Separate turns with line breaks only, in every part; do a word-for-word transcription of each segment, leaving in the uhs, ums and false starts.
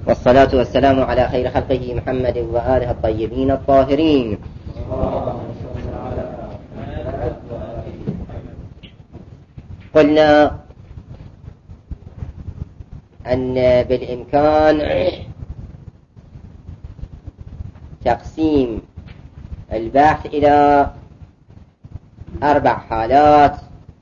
والصلاة والسلام على خير خلقه محمد وآله الطيبين الطاهرين. قلنا أن بالإمكان تقسيم البحث إلى أربع حالات،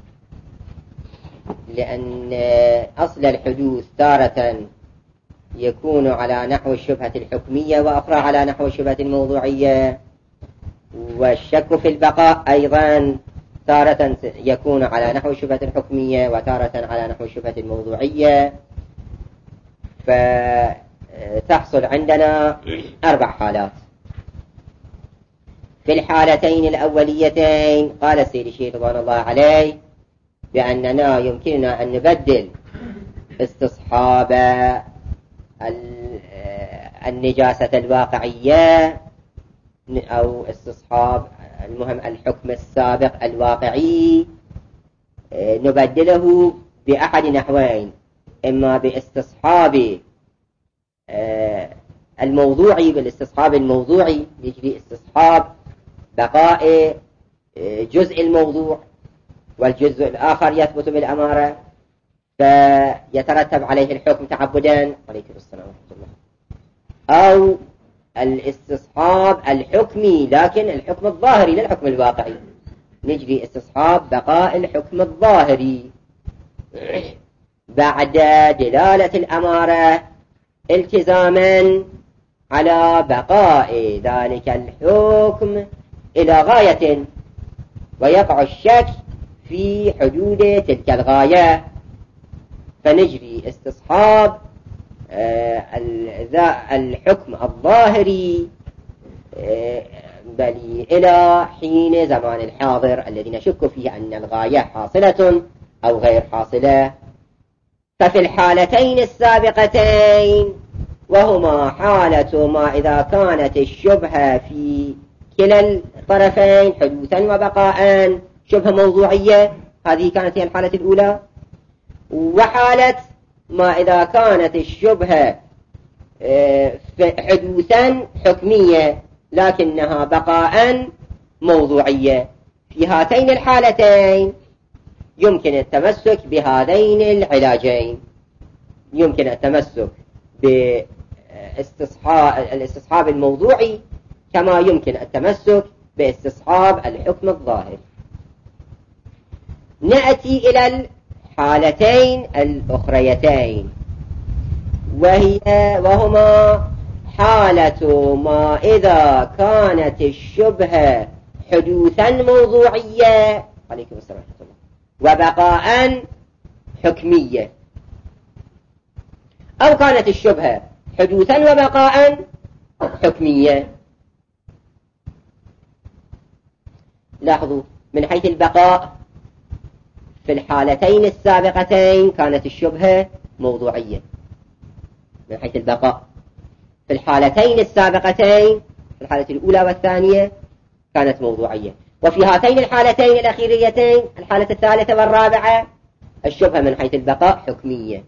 لأن أصل الحدوث تارة يكون على نحو الشبهة الحكمية وأخرى على نحو الشبهة الموضوعية، والشك في البقاء أيضا تارة يكون على نحو الشبهة الحكمية وتارة على نحو الشبهة الموضوعية. فتحصل عندنا أربع حالات. في الحالتين الأوليتين قال السيد الشيخ رضوان الله عليه بأننا يمكننا أن نبدل استصحاب النجاسة الواقعية أو استصحاب المهم الحكم السابق الواقعي، نبدله بأحد نحوين: إما باستصحاب الموضوعي بالاستصحاب الموضوعي يجري استصحاب بقاء جزء الموضوع والجزء الآخر يثبت بالأمارة فيترتب عليه الحكم تعبدا، عليكم السلام ورحمة الله، أو الاستصحاب الحكمي لكن الحكم الظاهري للحكم الواقعي، نجري استصحاب بقاء الحكم الظاهري بعد دلالة الأمارة التزاما على بقاء ذلك الحكم إلى غاية ويقع الشك في حدود تلك الغاية، فنجري استصحاب الحكم الظاهري بل إلى حين زمان الحاضر الذي نشك فيه أن الغاية حاصلة أو غير حاصلة. ففي الحالتين السابقتين، وهما حالة ما إذا كانت الشبهة في كلا الطرفين حدوثا وبقاء شبهة موضوعية، هذه كانت هي الحالة الأولى، وحالة ما إذا كانت الشبهة حدوثا حكمية لكنها بقاء موضوعية. في هاتين الحالتين يمكن التمسك بهذين العلاجين، يمكن التمسك بالاستصحاب الموضوعي كما يمكن التمسك باستصحاب الحكم الظاهر. نأتي إلى الحالتين الأخريتين، وهي وهما حالة ما إذا كانت الشبهة حدوثا موضوعية عليكم السلام ورحمة الله وبقاء حكمية، أو كانت الشبهة حدوثا وبقاء حكمية. لاحظوا من حيث البقاء في الحالتين السابقتين كانت الشبهة موضوعية، من حيث البقاء في الحالتين السابقتين في الحالة الأولى والثانية كانت موضوعية، وفي هاتين الحالتين الأخيريتين الحالة الثالثة والرابعة الشبهة من حيث البقاء حكمية.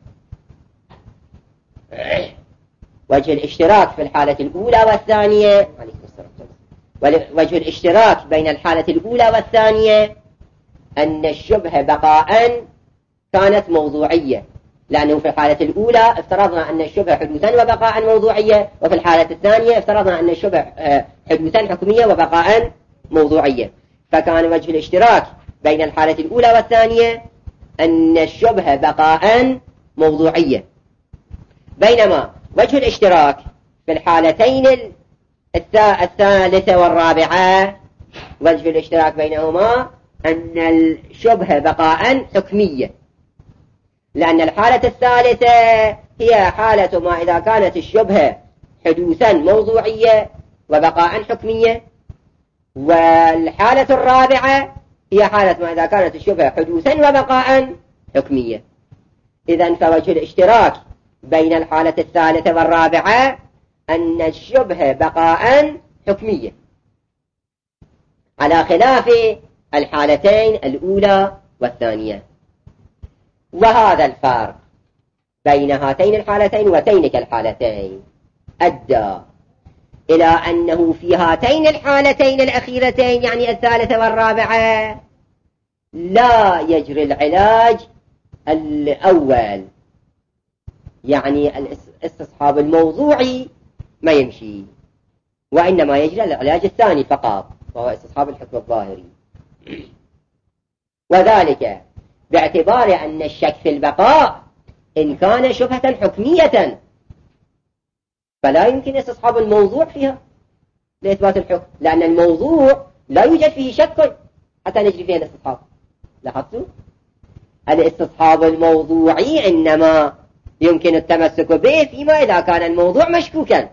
وجه الاشتراك في الحالة الأولى والثانية وجه الاشتراك بين الحالة الأولى والثانية أن الشبهة بقاء كانت موضوعية، لأنه في الحالة الأولى افترضنا أن الشبهة حدوثا وبقاء موضوعية، وفي الحالة الثانية افترضنا أن الشبهة حدوثا حكمية وبقاء موضوعية، فكان وجه الاشتراك بين الحالة الأولى والثانية أن الشبهة بقاء موضوعية، بينما وجه الاشتراك في الحالتين الثالثة والرابعة وجه الاشتراك بينهما أن الشبهة بقاء حكمية، لأن الحالة الثالثة هي حالة ما إذا كانت الشبهة حدوثا موضوعية وبقاء حكمية، والحالة الرابعة هي حالة ما إذا كانت الشبهة حدوثا وبقاء حكمية. إذن فوجه الاشتراك بين الحالة الثالثة والرابعة أن الشبهة بقاء حكمية، على خلاف الحالتين الأولى والثانية. وهذا الفرق بين هاتين الحالتين وتينك الحالتين أدى إلى أنه في هاتين الحالتين الأخيرتين يعني الثالثة والرابعة لا يجري العلاج الأول، يعني الاستصحاب الموضوعي ما يمشي، وإنما يجري العلاج الثاني فقط وهو استصحاب الحكم الظاهري. وذلك باعتبار أن الشك في البقاء إن كان شبهة حكمية فلا يمكن استصحاب الموضوع فيها لإثبات الحكم، لأن الموضوع لا يوجد فيه شك حتى نجري فيه الاستصحاب. لاحظتوا؟ الاستصحاب الموضوعي إنما يمكن التمسك به فيما إذا كان الموضوع مشكوكا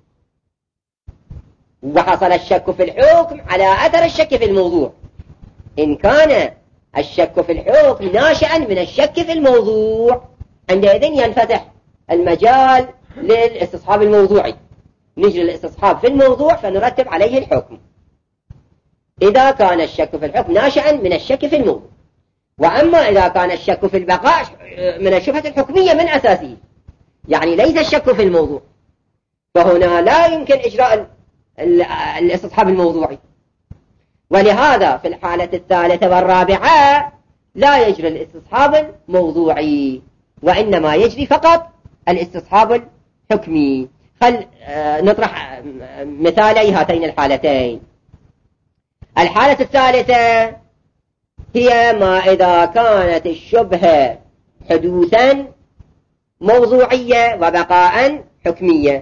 وحصل الشك في الحكم على أثر الشك في الموضوع. إن كان الشك في الحكم ناشئا من الشك في الموضوع عندئذ ينفتح المجال للاستصحاب الموضوعي، نجري الاستصحاب في الموضوع فنرتب عليه الحكم إذا كان الشك في الحكم ناشئا من الشك في الموضوع. وأما إذا كان الشك في البقاء من الشبهة الحكمية من أساسه، يعني ليس الشك في الموضوع، فهنا لا يمكن إجراء الاستصحاب الموضوعي. ولهذا في الحالة الثالثة والرابعة لا يجري الاستصحاب الموضوعي وإنما يجري فقط الاستصحاب الحكمي. خل نطرح مثالي هاتين الحالتين. الحالة الثالثة هي ما إذا كانت الشبهة حدوثا موضوعية وبقاء حكمية.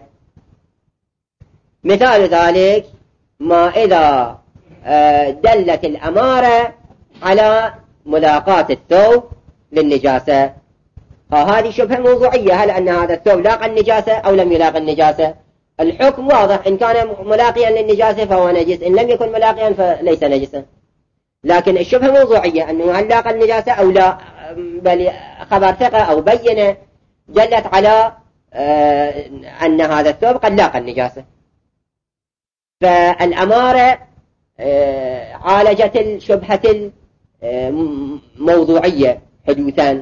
مثال ذلك ما إذا دلت الأمارة على ملاقاة الثوب للنجاسة، فهذه شبهة موضوعية، هل أن هذا الثوب لاقى النجاسة أو لم يلاقى النجاسة؟ الحكم واضح، إن كان ملاقيا للنجاسة فهو نجس، إن لم يكن ملاقيا فليس نجسا. لكن الشبهة موضوعية أنه هل لاقى النجاسة أو لا، بل خبر ثقة أو بينة دلت على أن هذا الثوب قد لاقى النجاسة، فالأمارة عالجت الشبهة الموضوعية حدوثا.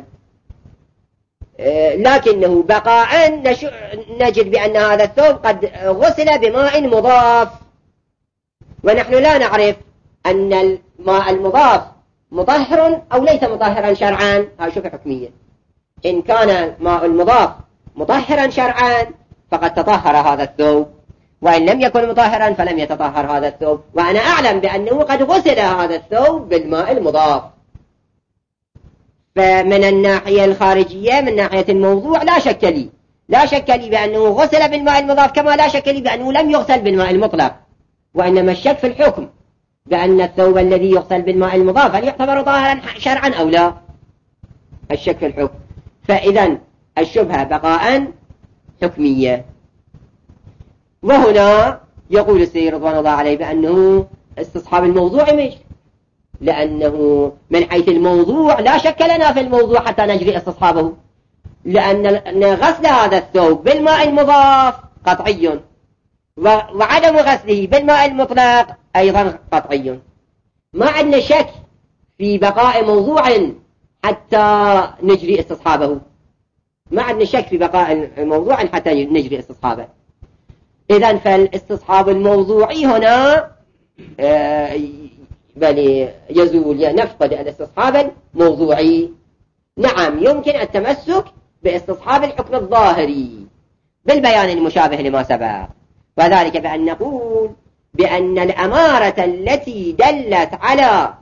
لكنه بقاء نجد بأن هذا الثوب قد غسل بماء مضاف، ونحن لا نعرف أن الماء المضاف مطهر أو ليس مطهرا شرعا، هذا شبهة حكمية. إن كان الماء المضاف مطهرا شرعا فقد تطهر هذا الثوب، وإن لم يكن مطهرا فلم يتطهر هذا الثوب، وأنا أعلم بأنه قد غسل هذا الثوب بالماء المضاف. فمن الناحية الخارجية من ناحية الموضوع لا شك لي لا شك لي بأنه غسل بالماء المضاف، كما لا شك لي بأنه لم يغسل بالماء المطلق، وإنما الشك في الحكم بأن الثوب الذي يغسل بالماء المضاف هل يعتبر طاهرا شرعا أو لا، الشك في الحكم. فإذا الشبهة بقاء حكمية. وهنا يقول السيد رضوان الله عليه بأنه استصحاب الموضوع مش، لأنه من حيث الموضوع لا شك لنا في الموضوع حتى نجري استصحابه، لأن غسل هذا الثوب بالماء المضاف قطعي، وعدم غسله بالماء المطلق أيضا قطعي. ما عندنا شك في بقاء موضوع حتى نجري استصحابه، ما عندنا شك في بقاء موضوع حتى نجري استصحابه. إذن فالاستصحاب الموضوعي هنا بل يزول نفقد الاستصحاب الموضوعي. نعم يمكن التمسك باستصحاب الحكم الظاهري بالبيان المشابه لما سبق، وذلك بأن نقول بأن الأمارة التي دلت على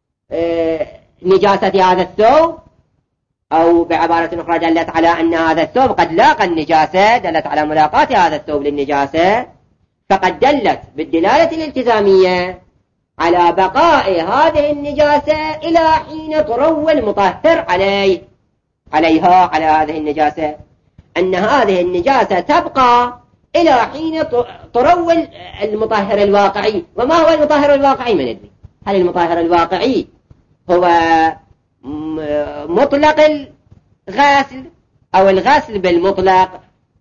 نجاسة هذا الثوب، أو بعبارة أخرى دلت على أن هذا الثوب قد لاقى النجاسة، دلت على ملاقاة هذا الثوب للنجاسة، فقد دلت بالدلالة الالتزامية على بقاء هذه النجاسة إلى حين تروى المطهر عليه عليها على هذه النجاسة، أن هذه النجاسة تبقى إلى حين تروى المطهر الواقعي. وما هو المطهر الواقعي؟ من ندري. هل المطهر الواقعي هو مطلق الغسل أو الغسل بالمطلق؟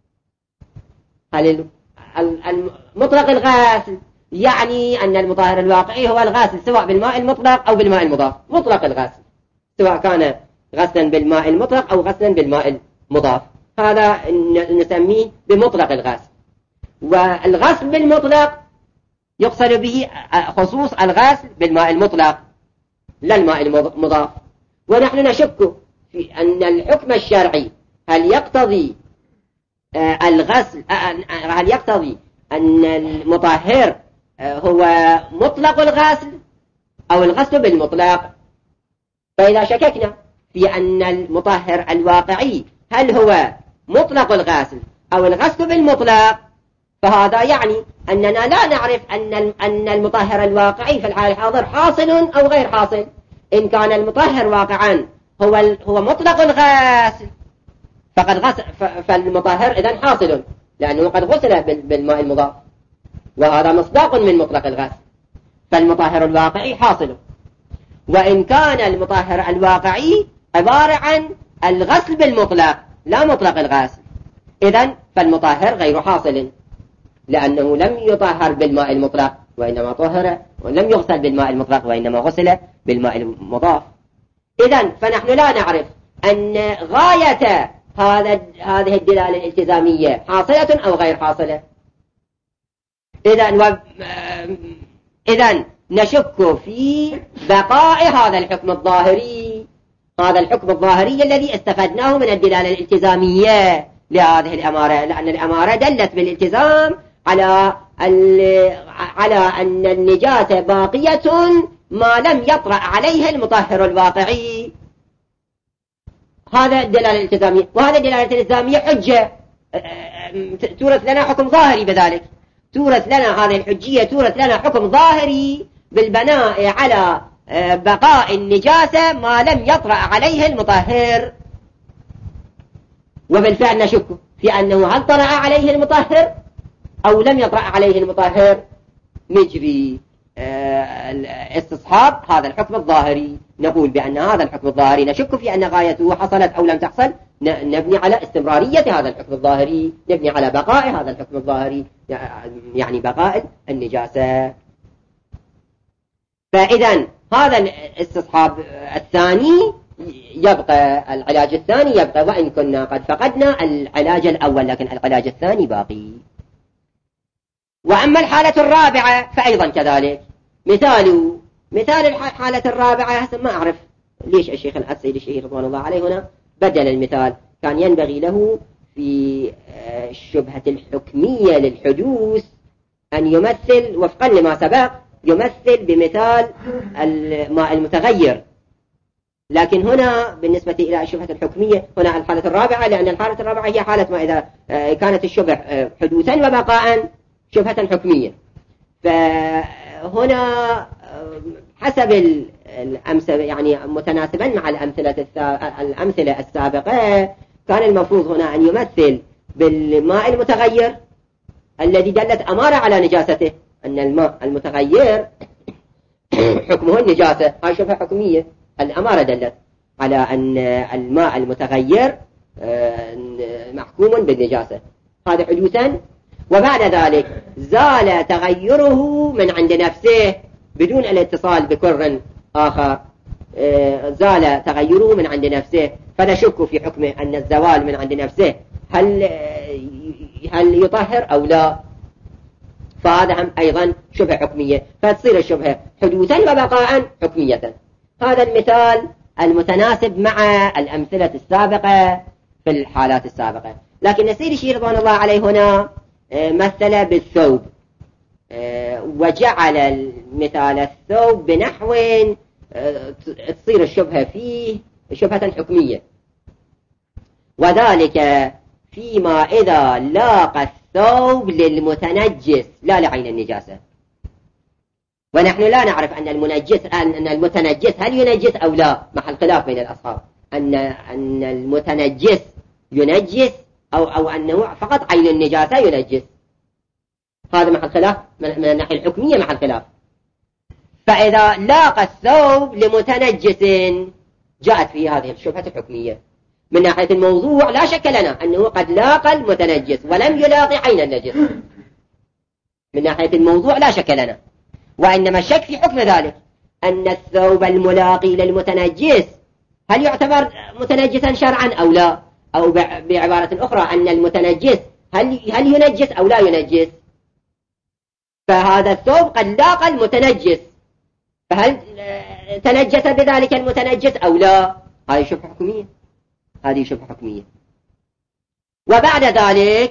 هل المطلق الغسل يعني أن المطهر الواقعي هو الغسل سواء بالماء المطلق أو بالماء المضاف، مطلق الغسل سواء كان غسلا بالماء المطلق أو غسلا بالماء المضاف. هذا نسميه بمطلق الغسل. والغسل بالمطلق يقصد به خصوص الغسل بالماء المطلق لا الماء المضاف. ونحن نشك في أن الحكم الشرعي هل يقتضي الغسل هل يقتضي أن المطهر هو مطلق الغسل أو الغسل بالمطلق. فإذا شككنا في أن المطهر الواقعي هل هو مطلق الغسل أو الغسل بالمطلق، فهذا يعني أننا لا نعرف أن أن المطهر الواقعي في الحال الحاضر حاصل أو غير حاصل. إن كان المطهر واقعا هو هو مطلق الغسل فقد غسل فالمطهر إذن حاصل لأنه قد غسل بالماء المضاف، وهذا مصداق من مطلق الغسل، فالمطهر الواقعي حاصل. وإن كان المطهر الواقعي عبارة عن الغسل بالمطلق لا مطلق الغسل، إذن فالمطهر غير حاصل لأنه لم يطهر بالماء المطلق وإنما طهر، ولم يغسل بالماء المطلق وإنما غسل بالماء المضاف. إذن فنحن لا نعرف أن غاية هذا هذه الدلالة الالتزامية حاصلة أو غير حاصلة. إذن و... إذن نشك في بقاء هذا الحكم الظاهري هذا الحكم الظاهري الذي استفدناه من الدلالة الالتزامية لهذه الأمارة، لأن الأمارة دلت بالالتزام على على أن النجاسة باقية ما لم يطرأ عليه المطهر الواقعي. هذا الدلالة الالتزامية، وهذا الدلالة الالتزامية حجة تورث لنا حكم ظاهري، بذلك تورث لنا هذه الحجية تورث لنا حكم ظاهري بالبناء على بقاء النجاسة ما لم يطرأ عليه المطهر. وبالفعل نشك في أنه هل طرأ عليه المطهر أو لم يطرأ عليه المطهر، نجري استصحاب هذا الحكم الظاهري، نقول بأن هذا الحكم الظاهري نشك في أن غايته حصلت أو لم تحصل، نبني على استمرارية هذا الحكم الظاهري، نبني على بقاء هذا الحكم الظاهري، يعني بقاء النجاسة. فإذا هذا الاستصحاب الثاني يبقى، العلاج الثاني يبقى، وإن كنا قد فقدنا العلاج الأول لكن العلاج الثاني باقي. وأما الحالة الرابعة فأيضا كذلك. مثال مثال الحالة الرابعة، هسه ما أعرف ليش الشيخ السيد الشهير رضوان الله عليه هنا بدل المثال، كان ينبغي له في الشبهة الحكمية للحدوث أن يمثل وفقا لما سبق، يمثل بمثال الماء المتغير. لكن هنا بالنسبة إلى الشبهة الحكمية هنا الحالة الرابعة، لأن الحالة الرابعة هي حالة ما إذا كانت الشبه حدوثا وبقاء شبهة حكمية. فهنا حسب الأمثلة يعني متناسبا مع الأمثلة الأمثلة السابقة، كان المفروض هنا أن يمثل بالماء المتغير الذي دلت أمارة على نجاسته، أن الماء المتغير حكمه النجاسة، هاي شبهة حكمية. الأمارة دلت على أن الماء المتغير محكوم بالنجاسة، هذا حدوثا. وبعد ذلك زال تغيره من عند نفسه بدون الاتصال بكر آخر، زال تغيره من عند نفسه، فنشك في حكمه أن الزوال من عند نفسه هل هل يطهر أو لا، فهذا هم أيضا شبهة حكمية، فتصير الشبهة حدوثا وبقاء حكمية. هذا المثال المتناسب مع الأمثلة السابقة في الحالات السابقة. لكن السيد الشهير رضوان الله عليه هنا مثل بالثوب، وجعل مثال الثوب بنحو تصير الشبهة فيه شبهة حكمية، وذلك فيما إذا لاقى الثوب للمتنجس لا لعين النجاسة. ونحن لا نعرف أن المنجس أن المتنجس هل ينجس أو لا، محل خلاف بين الأصحاب، أن أن المتنجس ينجس أو أو أنه فقط عين النجاسة ينجس، هذا محل خلاف من الناحية الحكمية، محل خلاف. فإذا لاقى الثوب لمتنجس جاءت فيه هذه الشبهة الحكمية. من ناحية الموضوع لا شك لنا أنه قد لاقى المتنجس ولم يلاقي عين النجس، من ناحية الموضوع لا شك لنا، وإنما الشك في حكم ذلك أن الثوب الملاقي للمتنجس هل يعتبر متنجسا شرعا أو لا، أو بعبارة أخرى أن المتنجس هل هل ينجس أو لا ينجس، فهذا الثوب قد لاقى المتنجس، فهل تنجس بذلك المتنجس أو لا؟ هذه شبهة حكمية، هذه شبهة حكمية. وبعد ذلك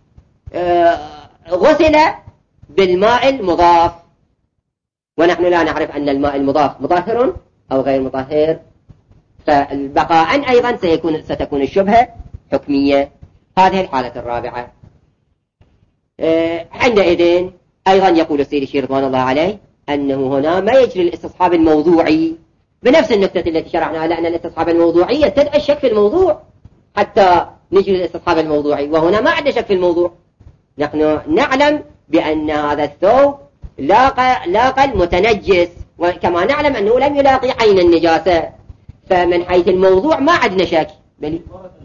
غسل بالماء المضاف، ونحن لا نعرف أن الماء المضاف مطهر أو غير مطهر، فالبقاء أيضا سيكون ستكون الشبهة حكمية. هذه الحالة الرابعة. عندئذ أيضا يقول السيد الشيخ رضوان الله عليه أنه هنا ما يجري الاستصحاب الموضوعي بنفس النكتة التي شرحناها، لأن الاستصحاب الموضوعي يستدعي الشك في الموضوع حتى نجري الاستصحاب الموضوعي، وهنا ما عندنا شك في الموضوع. نحن نعلم بأن هذا الثوب لاقى, لاقى المتنجس، وكما نعلم أنه لم يلاقي عين النجاسة، فمن حيث الموضوع ما عندنا شك. بل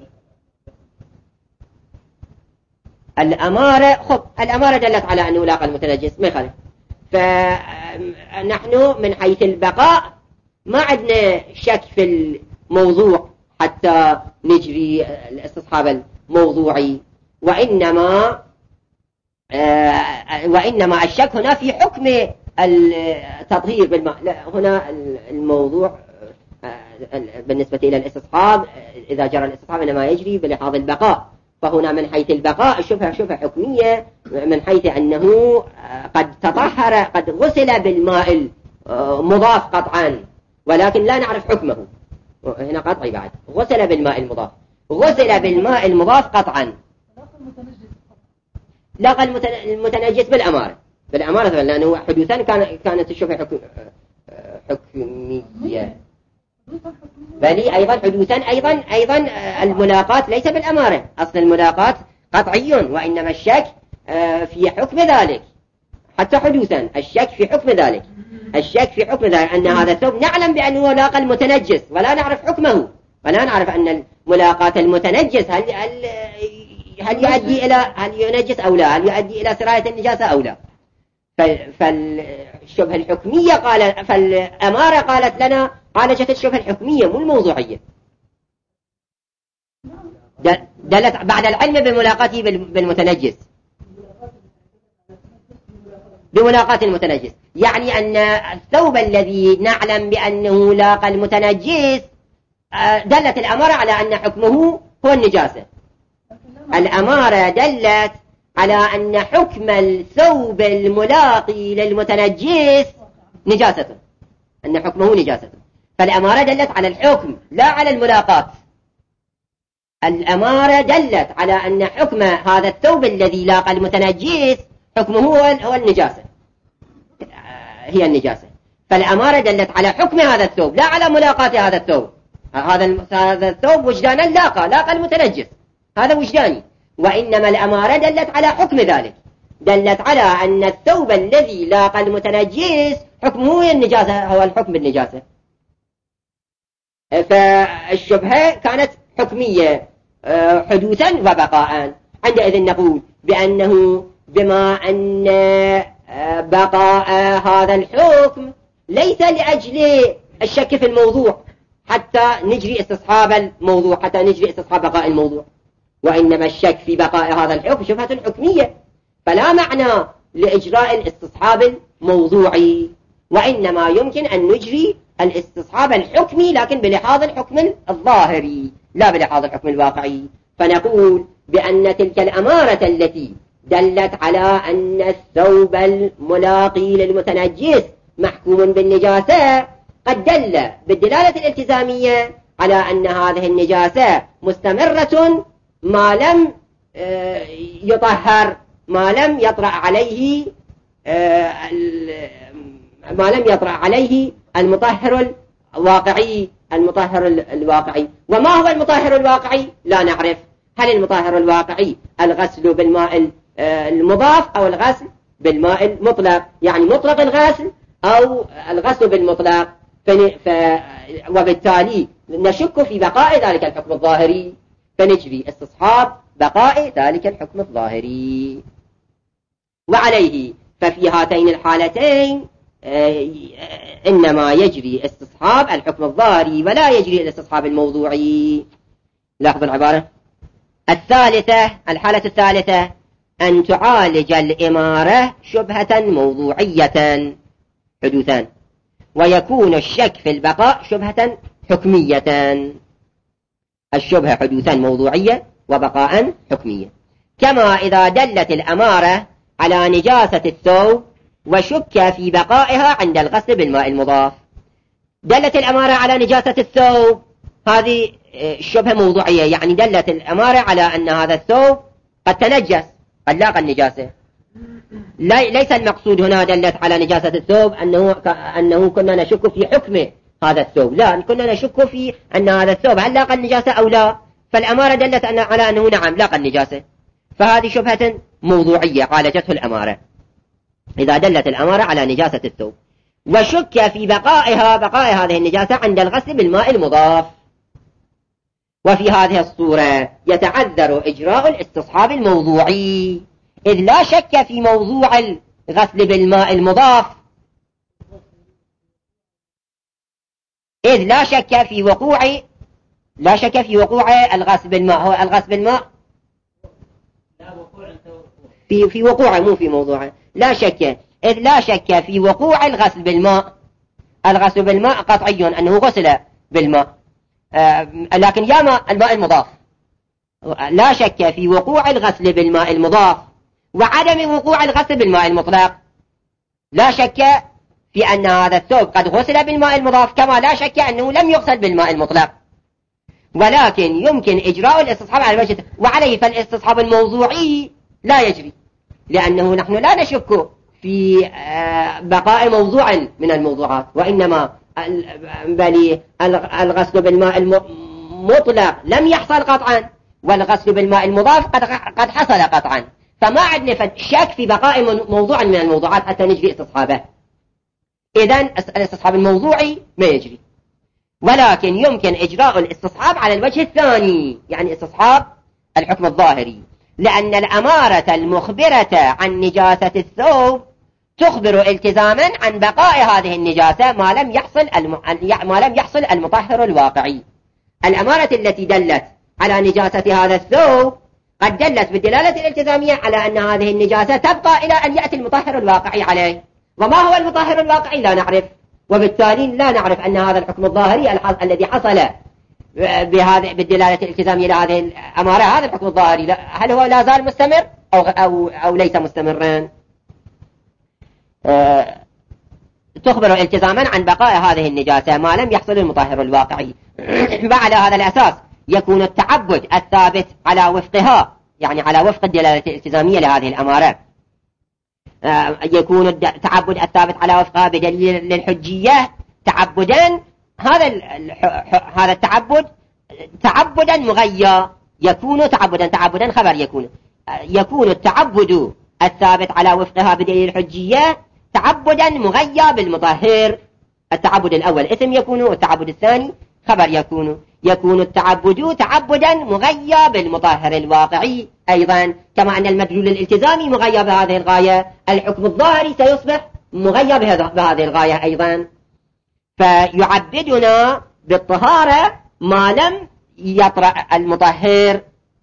الأمارة خب الأمارة دلت على أنه لاقى المتنجس ما يخالف، فنحن من حيث البقاء ما عندنا شك في الموضوع حتى نجري الاستصحاب الموضوعي، وإنما آه وإنما الشك هنا في حكم التطهير بالماء. لا، هنا الموضوع آه بالنسبة إلى الاستصحاب إذا جرى الاستصحاب إنما يجري بلحاظ البقاء، فهنا من حيث البقاء الشبهة شبهة حكمية، من حيث أنه قد تطهر قد غسل بالماء المضاف قطعا، ولكن لا نعرف حكمه. هنا قطعي بعد غسل بالماء المضاف، غسل بالماء المضاف قطعا، لقى المتنجس بالأمارة بالأمارة لأنه حدوثا كان كانت الشبهة حكم حكمية، بل أيضا حدوثا أيضا أيضا الملاقات ليس بالأمارة، أصل الملاقات قطعي، وإنما الشك في حكم ذلك. حتى حدوثا الشك في حكم ذلك، الشك في حكم ذلك أن هذا الثوب نعلم بأنه لاقى المتنجس ولا نعرف حكمه، ولا نعرف أن الملاقات المتنجس هل هل هل يؤدي إلى هل ينجس أو لا، هل يؤدي إلى سراية النجاسة أو لا. فالشبهة الحكمية قال فالأمارة قالت لنا عالجت الشبهة الحكمية مو الموضوعية، دلت بعد العلم بملاقاته بالمتنجس بملاقاة المتنجس، يعني أن الثوب الذي نعلم بأنه لاقى المتنجس دلت الأمارة على أن حكمه هو النجاسة. الأمارة دلت على أن حكم الثوب الملاقي للمتنجس نجاسة، أن حكمه نجاسة، فالأمارة دلت على الحكم لا على الملاقات. الأمارة دلت على أن حكم هذا الثوب الذي لاقى المتنجس حكمه هو النجاسة، هي النجاسة، فالأمارة دلت على حكم هذا الثوب لا على ملاقات هذا الثوب. هذا هذا الثوب وجدانا لاقى لاقى المتنجس، هذا وجداني، وإنما الأمارة دلت على حكم ذلك، دلت على أن الثوب الذي لاقى المتنجس حكمه هو النجاسة، هو الحكم بالنجاسة. فالشبهة كانت حكمية حدوثا وبقاء. عندئذ نقول بأنه بما أن بقاء هذا الحكم ليس لأجل الشك في الموضوع حتى نجري استصحاب الموضوع، حتى نجري استصحاب بقاء الموضوع، وإنما الشك في بقاء هذا الحكم شبهة حكمية، فلا معنى لإجراء الاستصحاب الموضوعي، وإنما يمكن أن نجري الاستصحاب الحكمي لكن بلحاظ الحكم الظاهري لا بلحاظ الحكم الواقعي. فنقول بأن تلك الأمارة التي دلت على أن الثوب الملاقي للمتنجس محكوم بالنجاسة قد دل بالدلالة الالتزامية على أن هذه النجاسة مستمرة ما لم يطهر، ما لم يطرأ عليه ما لم يطرأ عليه المطهر الواقعي المطهر الواقعي. وما هو المطهر الواقعي؟ لا نعرف. هل المطهر الواقعي الغسل بالماء المضاف أو الغسل بالماء المطلق، يعني مطلق الغسل أو الغسل بالمطلق؟ ف... وبالتالي نشك في بقاء ذلك الحكم الظاهري، فنجري استصحاب بقاء ذلك الحكم الظاهري. وعليه ففي هاتين الحالتين إنما يجري استصحاب الحكم الظاهري ولا يجري الاستصحاب الموضوعي. لاحظوا العبارة الثالثة الحالة الثالثة أن تعالج الإمارة شبهة موضوعية حدوثان، ويكون الشك في البقاء شبهة حكمية. الشبهة حدوثان موضوعية وبقاء حكمية. كما إذا دلت الأمارة على نجاسة الثوب وشك في بقائها عند الغسل بالماء المضاف. دلت الأمارة على نجاسة الثوب، هذه الشبهة موضوعية، يعني دلت الأمارة على أن هذا الثوب قد تنجس، قد لاقى النجاسة. ليس المقصود هنا دلت على نجاسة الثوب أنه, أنه كنا نشك في حكمه هذا الثوب، لا، كنا نشك في أن هذا الثوب هل لاقى النجاسة أو لا، فالأمارة دلت على أنه نعم لاقى النجاسة، فهذه شبهة موضوعية عالجته الأمارة إذا دلت الأمارة على نجاسة الثوب وشك في بقائها بقاء هذه النجاسة عند الغسل بالماء المضاف. وفي هذه الصورة يتعذر إجراء الاستصحاب الموضوعي، إذ لا شك في موضوع الغسل بالماء المضاف، إذ لا شك في وقوع لا شك في وقوع الغسل بالماء. هو الغسل بالماء في في وقوعه مو في موضوعه، لا شك، إذ لا شك في وقوع الغسل بالماء. الغسل بالماء قطعي أنه غسل بالماء، آه لكن يا ماء الماء المضاف، لا شك في وقوع الغسل بالماء المضاف وعدم وقوع الغسل بالماء المطلق. لا شك في أن هذا الثوب قد غسل بالماء المضاف، كما لا شك أنه لم يغسل بالماء المطلق، ولكن يمكن إجراء الاستصحاب على وجه، وعليه فالاستصحاب الموضوعي لا يجري، لأنه نحن لا نشك في بقاء موضوع من الموضوعات، وإنما بل الغسل بالماء المطلق لم يحصل قطعا، والغسل بالماء المضاف قد قد حصل قطعا، فما عندنا شك في بقاء موضوع من الموضوعات حتى نجري استصحابه. إذن الاستصحاب الموضوعي ما يجري، ولكن يمكن إجراء الاستصحاب على الوجه الثاني، يعني استصحاب الحكم الظاهري، لأن الأمارة المخبرة عن نجاسة الثوب تخبر التزاما عن بقاء هذه النجاسة ما لم يحصل الم... ما لم يحصل المطهر الواقعي. الأمارة التي دلت على نجاسة هذا الثوب قد دلت بالدلالة الالتزامية على أن هذه النجاسة تبقى إلى أن يأتي المطهر الواقعي عليه، وما هو المطهر الواقعي لا نعرف، وبالتالي لا نعرف أن هذا الحكم الظاهري الحظ... الذي حصل بهذه بالدلالة الالتزامية لهذه الأمارة، هذا الحكم الظاهري هل هو لا زال مستمر أو, أو, أو ليس مستمرا؟ أه... تخبر التزاما عن بقاء هذه النجاسة ما لم يحصل المطهر الواقعي. وعلى هذا الأساس يكون التعبد الثابت على وفقها، يعني على وفق الدلالة الالتزامية لهذه الأمارة، أه... يكون التعبد الثابت على وفقها بدليل للحجية تعبدا. هذا هذا التعبد تعبدا مغيا، يكون تعبدا تعبدا خبر يكون يكون التعبد الثابت على وفقها بدليل الحجية تعبدا مغيا بالمطهر. التعبد الأول اسم يكون، والتعبد الثاني خبر يكون. يكون التعبد تعبدا مغيا بالمطهر الواقعي أيضا، كما أن المدلول الالتزامي مغيا بهذه الغاية، الحكم الظاهري سيصبح مغيا بهذه الغاية أيضا. فيعبدنا بالطهارة ما لم يطرأ المطهر.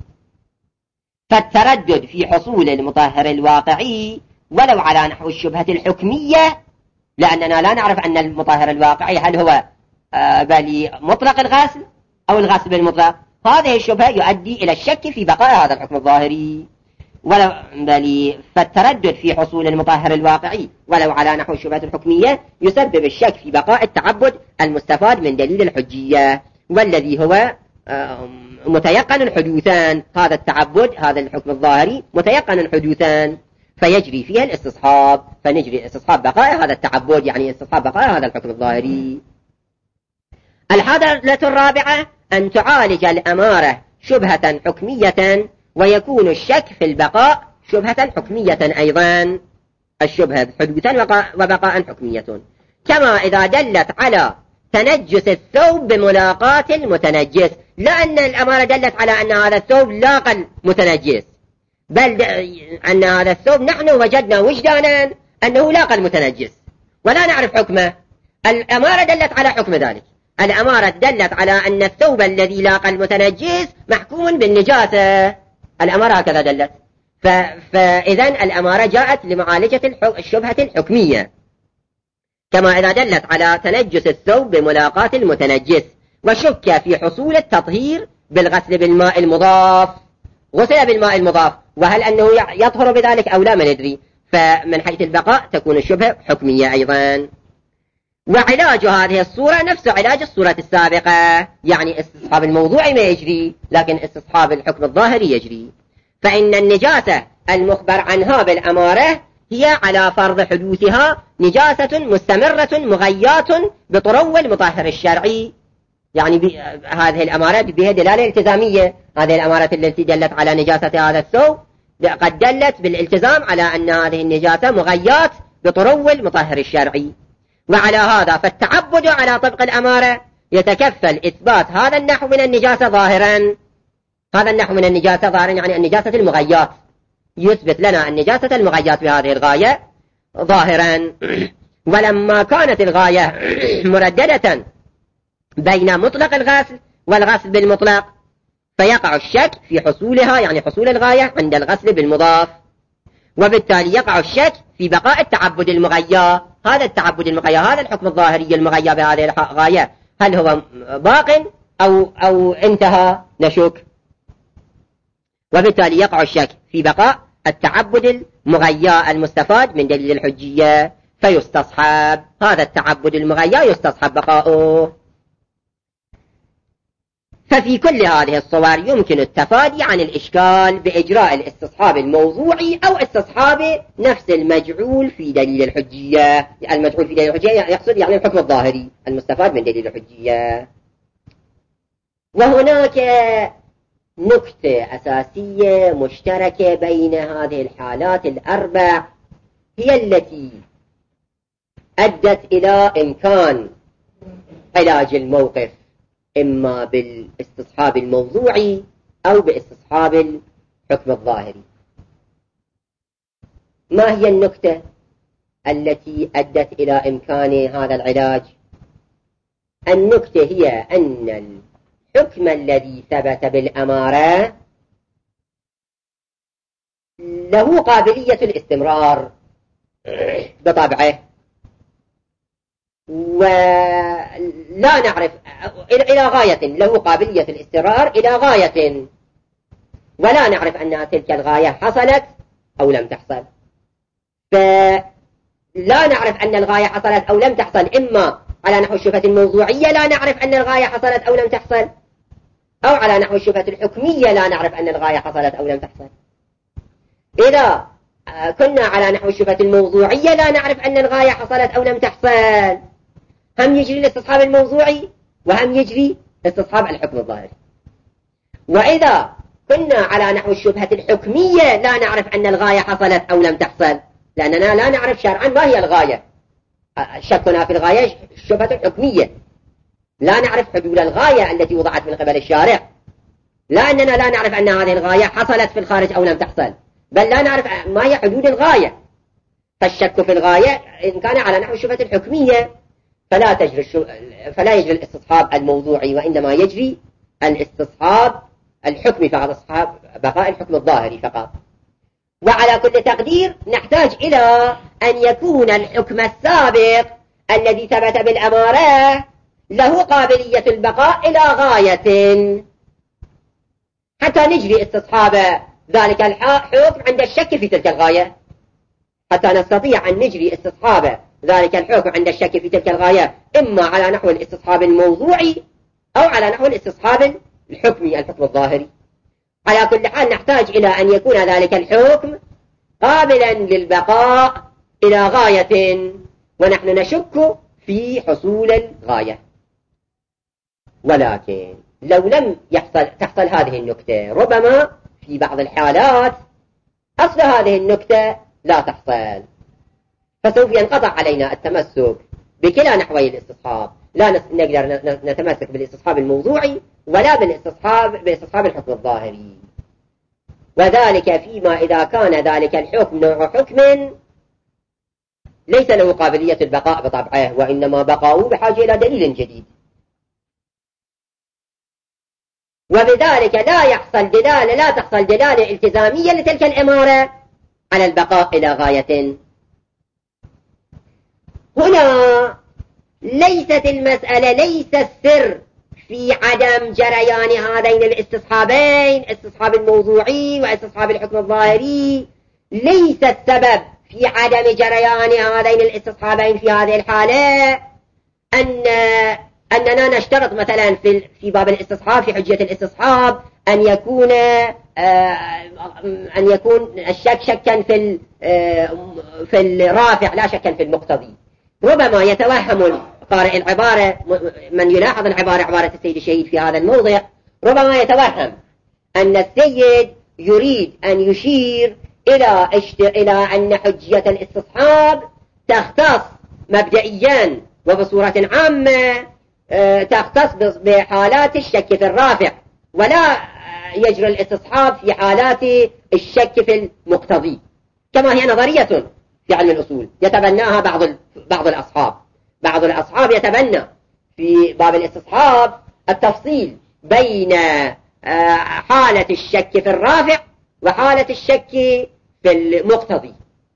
فالتردد في حصول المطهر الواقعي ولو على نحو الشبهة الحكمية، لأننا لا نعرف أن المطهر الواقعي هل هو بل مطلق الغسل أو الغسل بالمطلق، هذه الشبهة يؤدي إلى الشك في بقاء هذا الحكم الظاهري. ولو بل فالتردد في حصول المطهر الواقعي ولو على نحو الشبهة الحكمية يسبب الشك في بقاء التعبد المستفاد من دليل الحجية، والذي هو متيقن حدوثان. هذا التعبد هذا الحكم الظاهري متيقن حدوثان، فيجري فيها الاستصحاب، فنجري استصحاب بقاء هذا التعبد، يعني استصحاب بقاء هذا الحكم الظاهري. الحالة الرابعة أن تعالج الأمارة شبهة حكمية ويكون الشك في البقاء شبهة حكمية أيضا، الشبهة حدوثا وبقاء حكمية، كما إذا دلت على تنجس الثوب بملاقاة المتنجس، لا أن الأمارة دلت على أن هذا الثوب لاقى المتنجس، بل أن هذا الثوب نحن وجدنا وجدانا أنه لاقى المتنجس ولا نعرف حكمه. الأمارة دلت على حكم ذلك، الأمارة دلت على أن الثوب الذي لاقى المتنجس محكوم بالنجاسة، الأمارة هكذا دلت. فإذا الأمارة جاءت لمعالجة الشبهة الحكمية، كما إذا دلت على تنجس الثوب بملاقاة المتنجس، وشك في حصول التطهير بالغسل بالماء المضاف، غسل بالماء المضاف، وهل أنه يطهر بذلك أو لا ما ندري، فمن حيث البقاء تكون الشبهة حكمية أيضا. وعلاج هذه الصورة نفس علاج الصورة السابقة، يعني استصحاب الموضوع ما يجري، لكن استصحاب الحكم الظاهري يجري. فإن النجاسة المخبر عنها بالأمارة هي على فرض حدوثها نجاسة مستمرة مغياة بطرو المطهر الشرعي، يعني هذه الأمارات بها دلالة التزامية. هذه الأمارات التي دلت على نجاسة هذا الثوب قد دلت بالالتزام على أن هذه النجاسة مغيات بطرو المطهر الشرعي. وعلى هذا فالتعبد على طبق الأمارة يتكفل إثبات هذا النحو من النجاسة ظاهرا. هذا النحو من النجاسة ظاهرا يعني النجاسة المغيات، يثبت لنا النجاسة المغيات بهذه الغاية ظاهرا. ولما كانت الغاية مرددة بين مطلق الغسل والغسل بالمطلق، فيقع الشك في حصولها، يعني حصول الغاية عند الغسل بالمضاف، وبالتالي يقع الشك في بقاء التعبد المغيى. هذا التعبد المغيى، هذا الحكم الظاهري المغيى بهذه الغاية، هل هو باق أو, أو انتهى؟ نشك. وبالتالي يقع الشك في بقاء التعبد المغيى المستفاد من دليل الحجية، فيستصحب هذا التعبد المغيى يستصحب بقاؤه. ففي كل هذه الصور يمكن التفادي عن الإشكال بإجراء الاستصحاب الموضوعي أو استصحاب نفس المجعول في دليل الحجية. المجعول في دليل الحجية يقصد يعني الحكم الظاهري المستفاد من دليل الحجية. وهناك نكتة أساسية مشتركة بين هذه الحالات الأربع هي التي أدت إلى إمكان علاج الموقف إما بالاستصحاب الموضوعي أو باستصحاب الحكم الظاهري. ما هي النكتة التي أدت إلى إمكان هذا العلاج؟ النكتة هي أن الحكم الذي ثبت بالأمارة له قابلية الاستمرار بطبعه، ولا نعرف إلى غاية، له قابلية الاستمرار إلى غاية، ولا نعرف أن تلك الغاية حصلت أو لم تحصل. فلا نعرف أن الغاية حصلت أو لم تحصل، إما على نحو الشبهة الموضوعية لا نعرف أن الغاية حصلت أو لم تحصل، أو على نحو الشبهة الحكمية لا نعرف أن الغاية حصلت أو لم تحصل. إذا كنا على نحو الشبهة الموضوعية لا نعرف أن الغاية حصلت أو لم تحصل، هم يجري الاستصحاب الموضوعي وهم يجري استصحاب الحكم الظاهري. وإذا كنا على نحو الشبهة الحكمية لا نعرف أن الغاية حصلت أو لم تحصل، لأننا لا نعرف شرعا ما هي الغاية. شكنا في الغاية الشبهة الحكمية، لا نعرف حدود الغاية التي وضعت من قبل الشارع، لا أننا لا نعرف أن هذه الغاية حصلت في الخارج أو لم تحصل، بل لا نعرف ما هي حدود الغاية. فالشك في الغاية إن كان على نحو الشبهة الحكمية فلا تجري فلا يجري الاستصحاب الموضوعي، وإنما يجري الاستصحاب الحكمي، فقط استصحاب بقاء الحكم الظاهري فقط. وعلى كل تقدير نحتاج إلى أن يكون الحكم السابق الذي ثبت بالأمارة له قابلية البقاء إلى غاية حتى نجري استصحاب ذلك الحكم عند الشك في تلك الغاية، حتى نستطيع أن نجري استصحاب ذلك الحكم عند الشك في تلك الغاية إما على نحو الاستصحاب الموضوعي أو على نحو الاستصحاب الحكمي الحكم الظاهري. على كل حال نحتاج إلى أن يكون ذلك الحكم قابلا للبقاء إلى غاية، ونحن نشك في حصول الغاية. ولكن لو لم يحصل تحصل هذه النكتة، ربما في بعض الحالات أصل هذه النكتة لا تحصل، فسوف ينقطع علينا التمسك بكلا نحوي الاستصحاب، لا نقدر نتمسك بالاستصحاب الموضوعي ولا بالاستصحاب بالاستصحاب الحكم الظاهري. وذلك فيما إذا كان ذلك الحكم نوع حكم ليس له قابلية البقاء بطبعه، وإنما بقاؤه بحاجة إلى دليل جديد. وبذلك لا يحصل دلالة لا تحصل دلالة التزامية لتلك الإمارة على البقاء إلى غاية. هنا ليست المسألة ليس السر في عدم جريان هذين الاستصحابين، استصحاب الموضوعي واستصحاب الحكم الظاهري، ليس السبب في عدم جريان هذين الاستصحابين في هذه الحالة أن أننا نشترط مثلا في في باب الاستصحاب في حجة الاستصحاب أن يكون أن يكون الشك شكا في في الرافع لا شكا في المقتضي. ربما يتوهم قارئ العبارة، من يلاحظ العبارة عبارة السيد الشهيد في هذا الموضع، ربما يتوهم أن السيد يريد أن يشير إلى إلى أن حجية الاستصحاب تختص مبدئيا وبصورة عامة تختص بحالات الشك في الرافع، ولا يجري الاستصحاب في حالات الشك في المقتضي، كما هي نظرية في علم الأصول يتبناها بعض بعض الأصحاب. بعض الأصحاب يتبنى في باب الاستصحاب التفصيل بين حالة الشك في الرافع وحالة الشك في المقتضي،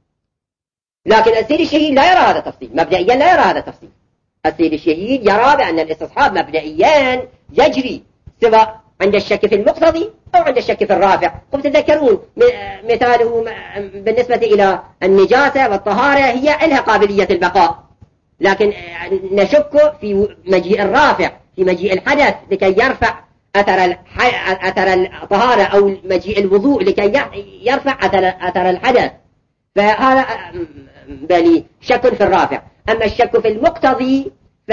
لكن السيد الشهيد لا يرى هذا التفصيل، مبدئيا لا يرى هذا التفصيل. السيد الشهيد يرى بأن الاستصحاب مبدئيا يجري سواء عند الشك في المقتضي أو عند الشك في الرافع. قم تذكرون مثاله بالنسبة إلى النجاسة والطهارة هي لها قابلية البقاء، لكن نشك في مجيء الرافع في مجيء الحدث لكي يرفع أثر أثر الطهارة أو مجيء الوضوء لكي يرفع أثر أثر الحدث، فهذا بل شك في الرافع. أما الشك في المقتضي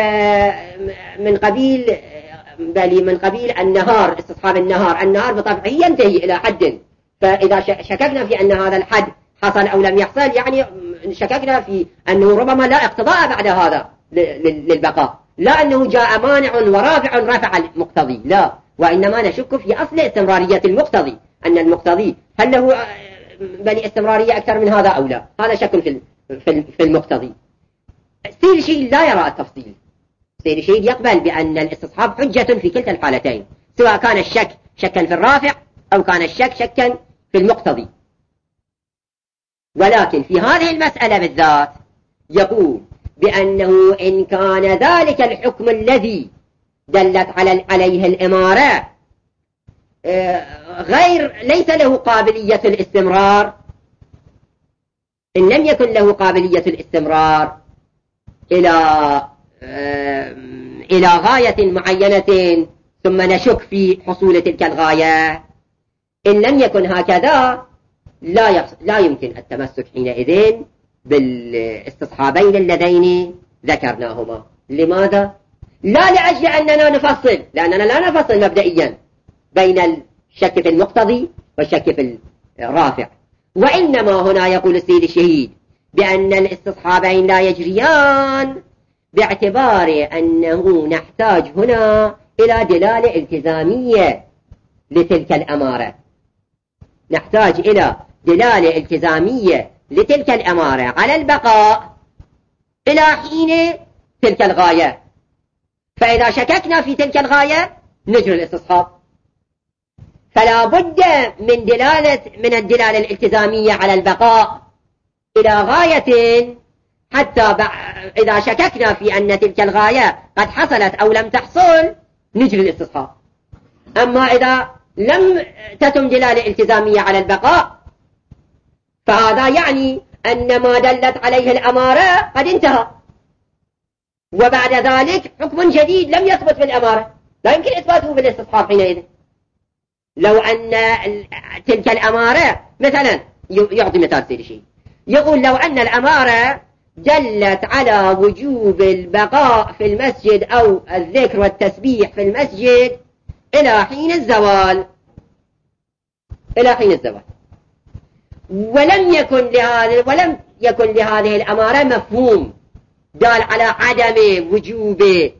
فمن قبيل بل من قبيل النهار، استصحاب النهار. النهار بطبعه ينتهي إلى حد، فإذا شككنا في أن هذا الحد حصل أو لم يحصل يعني شككنا في أنه ربما لا اقتضاء بعد هذا للبقاء، لا أنه جاء مانع ورافع رفع المقتضي، لا، وإنما نشك في أصل استمرارية المقتضي، أن المقتضي هل له بني استمرارية أكثر من هذا أو لا. هذا شك في في المقتضي. السيد الشهيد لا يرى التفصيل. السيد الشهيد يقبل بأن الاستصحاب حجة في كلتا الحالتين، سواء كان الشك شكا في الرافع أو كان الشك شكا في المقتضي. ولكن في هذه المسألة بالذات يقول بأنه إن كان ذلك الحكم الذي دلت على عليه الإمارة غير ليس له قابلية الاستمرار، إن لم يكن له قابلية الاستمرار إلى إلى غاية معينة ثم نشك في حصول تلك الغاية، إن لم يكن هكذا لا لا يمكن التمسك حينئذ بالاستصحابين اللذين ذكرناهما. لماذا؟ لا لأجل أننا نفصل، لأننا لا نفصل مبدئيا بين الشك في المقتضي والشك في الرافع، وإنما هنا يقول السيد الشهيد بأن الاستصحابين لا يجريان باعتبار أنه نحتاج هنا إلى دلالة التزامية لتلك الأمارة، نحتاج إلى دلالة التزامية لتلك الأمارة على البقاء إلى حين تلك الغاية. فإذا شككنا في تلك الغاية نجري الاستصحاب، فلا بد من دلالة من الدلالة الالتزامية على البقاء إلى غاية، حتى إذا شككنا في أن تلك الغاية قد حصلت أو لم تحصل نجري الاستصحاب. أما إذا لم تتم دلالة التزامية على البقاء فهذا يعني أن ما دلت عليه الأمارة قد انتهى، وبعد ذلك حكم جديد لم يثبت في الأمارة لا يمكن إثباته بالاستصحاب حينئذ. لو أن تلك الأمارة مثلا يعطي مثال سيدي شيء، يقول لو أن الأمارة دلت على وجوب البقاء في المسجد أو الذكر والتسبيح في المسجد إلى حين الزوال إلى حين الزوال ولم يكن لهذه ولم يكن لهذه الأمارة مفهوم دال على عدم وجوب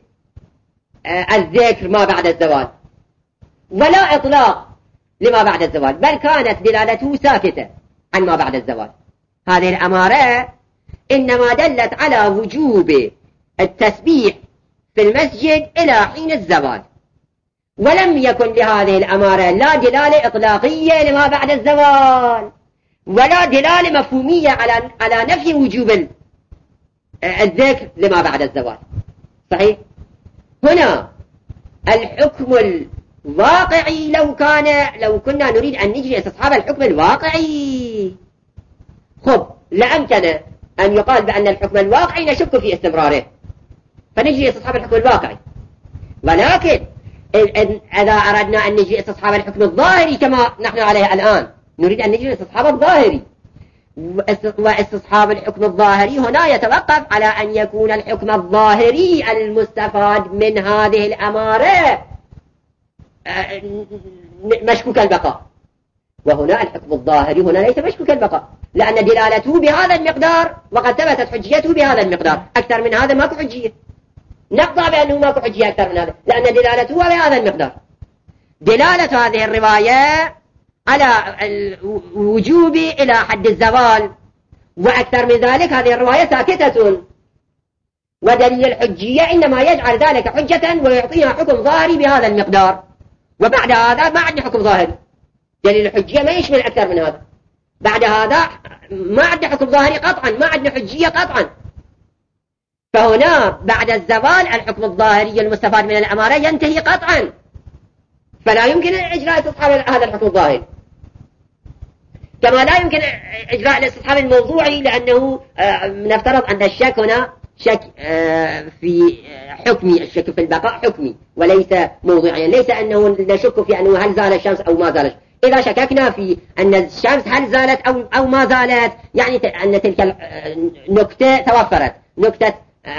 الذكر ما بعد الزوال ولا إطلاق لما بعد الزوال، بل كانت دلالته ساكتة عن ما بعد الزوال. هذه الأمارة إنما دلت على وجوب التسبيح في المسجد إلى حين الزوال، ولم يكن لهذه الأمارة لا دلالة إطلاقية لما بعد الزوال ولا دلالة مفهومية على على نفي وجوب الذكر لما بعد الزوال. صحيح؟ هنا الحكم الواقعي لو كان لو كنا نريد أن نجري استصحاب الحكم الواقعي، خب لأمكن أن يقال بأن الحكم الواقعي نشك في استمراره فنجري استصحاب الحكم الواقعي. ولكن إذا أردنا أن نجري استصحاب الحكم الظاهري كما نحن عليه الآن، نريد أن نجري استصحاب الظاهري، واستصحاب الحكم الظاهري هنا يتوقف على أن يكون الحكم الظاهري المستفاد من هذه الأمارة مشكوك البقاء. وهنا الحكم الظاهري هنا ليس مشكوك البقاء، لأن دلالته بهذا المقدار وقد ثبتت حجيته بهذا المقدار. أكثر من هذا ماكو حجية، نقطع بأنه ماكو حجية أكثر من هذا، لأن دلالته بهذا المقدار. دلالة هذه الرواية على الوجوب إلى حد الزوال، وأكثر من ذلك هذه الرواية ساكتة، ودليل الحجية إنما يجعل ذلك حجة ويعطيها حكم ظاهري بهذا المقدار، وبعد هذا ما عندنا حكم ظاهري. دليل الحجية ما يشمل أكثر من هذا، بعد هذا ما عندنا حكم ظاهري قطعا، ما عندنا حجية قطعا. فهنا بعد الزوال الحكم الظاهري المستفاد من الأمارة ينتهي قطعا، فلا يمكن إجراء استصحاب هذا الحكم الظاهري، كما لا يمكن إجراء الاستصحاب الموضوعي، لأنه نفترض أن الشك هنا شك في حكمي، الشك في البقاء حكمي وليس موضوعيا، ليس أنه نشك في أنه هل زال الشمس أو ما زالت. إذا شككنا في أن الشمس هل زالت أو أو ما زالت، يعني أن تلك النكتة توفرت، نكتة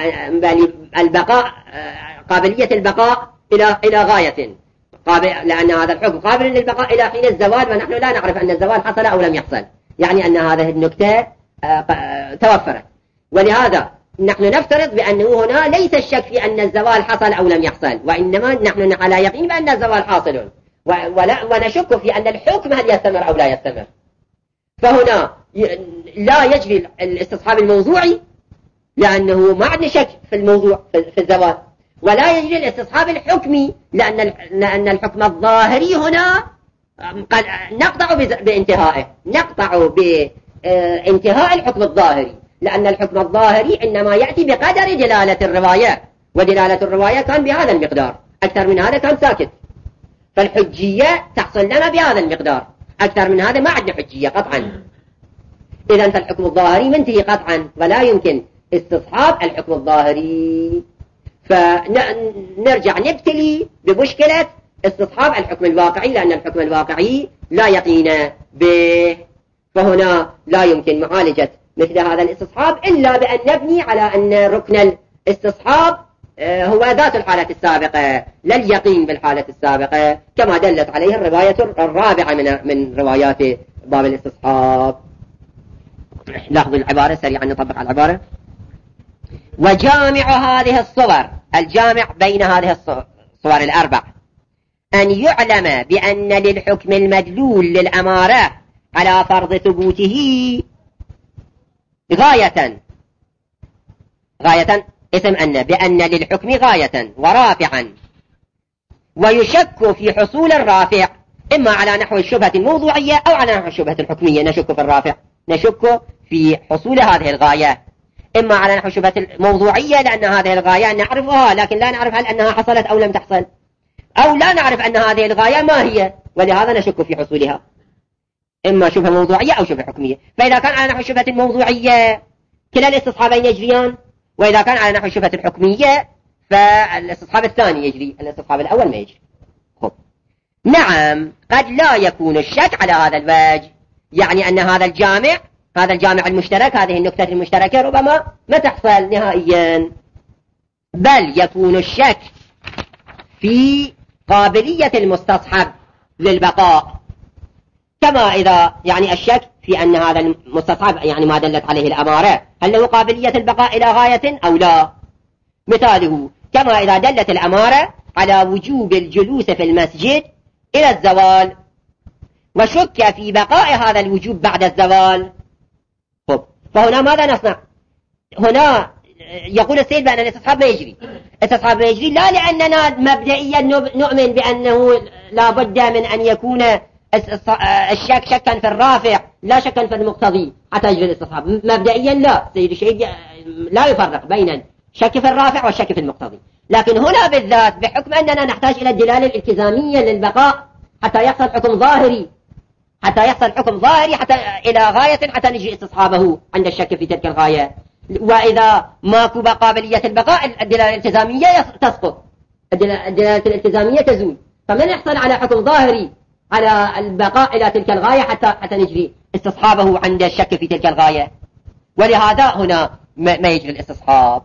البقاء، قابلية البقاء إلى إلى غاية، قابل، لأن هذا الحكم قابل للبقاء إلى حين الزوال، ونحن لا نعرف أن الزوال حصل أو لم يحصل، يعني أن هذه النكتة توفرت. ولهذا نحن نفترض بأنه هنا ليس الشك في أن الزوال حصل أو لم يحصل، وإنما نحن على يقين بأن الزوال حاصل، ولا ونشك في أن الحكم هل يستمر أو لا يستمر. فهنا لا يجري الاستصحاب الموضوعي لأنه ما عندنا شك في الموضوع في الزوال، ولا يجري الاستصحاب الحكمي لأن لأن الحكم الظاهري هنا قد نقطع بانتهائه، نقطع بانتهاء الحكم الظاهري، لأن الحكم الظاهري إنما يأتي بقدر دلالة الرواية، ودلالة الرواية كان بهذا المقدار، أكثر من هذا كان ساكت، فالحجية تحصل لنا بهذا المقدار، أكثر من هذا ما عندنا حجية قطعا. إذن فالحكم الظاهري منتهي قطعا، ولا يمكن استصحاب الحكم الظاهري. فنرجع نبتلي بمشكلة استصحاب الحكم الواقعي، لأن الحكم الواقعي لا يقين به، فهنا لا يمكن معالجة مثل هذا الاستصحاب إلا بأن نبني على أن ركن الاستصحاب هو ذات الحالة السابقة، لا اليقين بالحالة السابقة، كما دلت عليه الرواية الرابعة من من روايات باب الاستصحاب. لاحظوا العبارة سريعا، نطبق على العبارة. وجامع هذه الصور، الجامع بين هذه الصور الأربع، أن يعلم بأن للحكم المدلول للأمارة على فرض ثبوته غاية، غاية اسم أن، بأن للحكم غاية ورافعا، ويشك في حصول الرافع إما على نحو الشبهة الموضوعية أو على نحو الشبهة الحكمية. نشك في الرافع، نشك في حصول هذه الغاية، إما على نحو الشبهة الموضوعية لأن هذه الغاية نعرفها لكن لا نعرف هل أنها حصلت أو لم تحصل، أو لا نعرف أن هذه الغاية ما هي، ولهذا نشك في حصولها، إما شبهة موضوعية أو شبهة حكمية. فإذا كان على نحو الشبهة الموضوعية كلا الاستصحابين يجريان، وإذا كان على نحو الشبهة الحكمية فالاستصحاب الثاني يجري، الاستصحاب الأول ما يجري. خب. نعم، قد لا يكون الشك على هذا الوجه، يعني أن هذا الجامع، هذا الجامع المشترك، هذه النكتة المشتركة ربما ما تحصل نهائيا، بل يكون الشك في قابلية المستصحب للبقاء، كما إذا يعني الشك في أن هذا المستصحب يعني ما دلت عليه الأمارة هل له قابلية البقاء إلى غاية أو لا. مثاله كما إذا دلت الأمارة على وجوب الجلوس في المسجد إلى الزوال وشك في بقاء هذا الوجوب بعد الزوال. طب فهنا ماذا نصنع؟ هنا يقول السيد بأن الاستصحاب ما يجري. الاستصحاب ما يجري لا لأننا مبدئيا نؤمن بأنه لا بد من أن يكون الشك شكا في الرافع لا شكا في المقتضي حتى يجري الاستصحاب. مبدئيا لا، سيد الشيخ لا يفرق بين الشك في الرافع والشك في المقتضي. لكن هنا بالذات بحكم أننا نحتاج إلى الدلالة الالتزامية للبقاء حتى يحصل حكم ظاهري، حتى يحصل حكم ظاهري حتى إلى غاية حتى نجري استصحابه عند الشك في تلك الغاية. وإذا ماكو قابلية البقاء الدلالة الالتزامية تسقط، الدلالة الالتزامية تزول، فمن يحصل على حكم ظاهري على البقاء إلى تلك الغاية حتى حتى نجري استصحابه عند الشك في تلك الغاية. ولهذا هنا ما يجري الاستصحاب.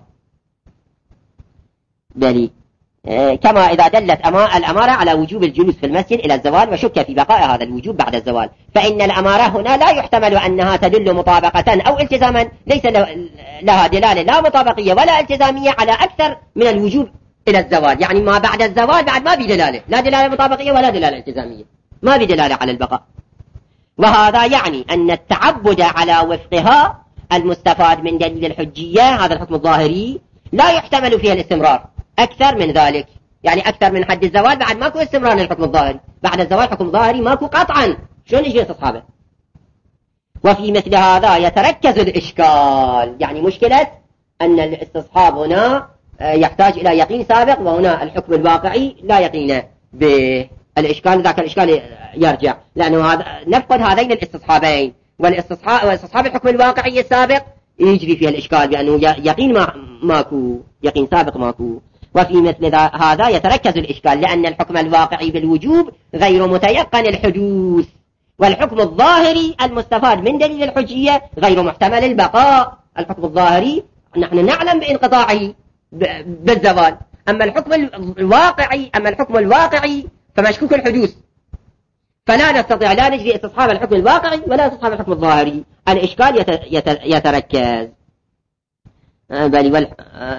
بلي كما إذا دلت الأمارة على وجوب الجلوس في المسجد إلى الزوال وشك في بقاء هذا الوجوب بعد الزوال، فإن الأمارة هنا لا يحتمل أنها تدل مطابقة أو التزاما، ليس لها دلالة لا مطابقية ولا التزامية على أكثر من الوجوب إلى الزوال. يعني ما بعد الزوال بعد ما بدلالة، لا دلالة مطابقية ولا دلالة التزامية، ما بدلالة على البقاء. وهذا يعني أن التعبد على وفقها المستفاد من دليل الحجية هذا الحكم الظاهري لا يحتمل فيها الاستمرار أكثر من ذلك، يعني أكثر من حد الزوال بعد ماكو استمرار للحكم الظاهري، بعد الزوال حكم ظاهري ماكو قطعا، شلون يجي استصحابه؟ وفي مثل هذا يتركز الإشكال، يعني مشكلة أن الاستصحاب هنا يحتاج إلى يقين سابق، وهنا الحكم الواقعي لا يقين بالإشكال، ذاك الإشكال يرجع، لأنه هذا نفقد هذين الاستصحابين، والاستصحاب واستصحاب الحكم الواقعي السابق يجري فيها الإشكال بأنه يقين ما ماكو، يقين سابق ماكو. وفي مثل هذا يتركز الإشكال لأن الحكم الواقعي بالوجوب غير متيقن الحدوث، والحكم الظاهري المستفاد من دليل الحجية غير محتمل البقاء. الحكم الظاهري نحن نعلم بانقطاعه بالزوال، أما الحكم الواقعي أما الحكم الواقعي فمشكوك الحدوث، فلا نستطيع لا نجري استصحاب الحكم الواقعي ولا استصحاب الحكم الظاهري، الإشكال يتركز. بل وال...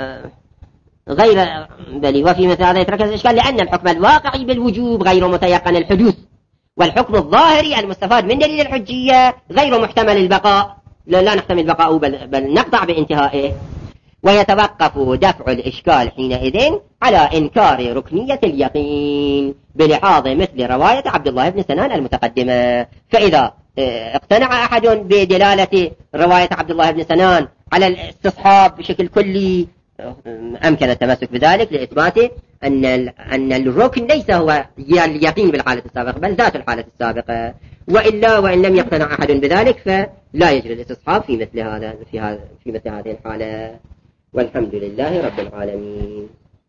غير بل وفي مثل هذا يتركز الإشكال لأن الحكم الواقعي بالوجوب غير متيقن الحدوث، والحكم الظاهري المستفاد من دليل الحجية غير محتمل البقاء، لا, لا نحتمل بقاءه بل, بل نقطع بانتهائه. ويتوقف دفع الإشكال حينئذ على إنكار ركنية اليقين بلحاظ مثل رواية عبد الله بن سنان المتقدمة. فإذا اقتنع أحد بدلالة رواية عبد الله بن سنان على الاستصحاب بشكل كلي أمكن التمسك بذلك لإثباته أن أن الركن ليس هو اليقين بالحالة السابقة بل ذات الحالة السابقة، وإلا وإن لم يقتنع أحد بذلك فلا يجري الاستصحاب في مثل هذا في, في مثل هذه الحالة. والحمد لله رب العالمين.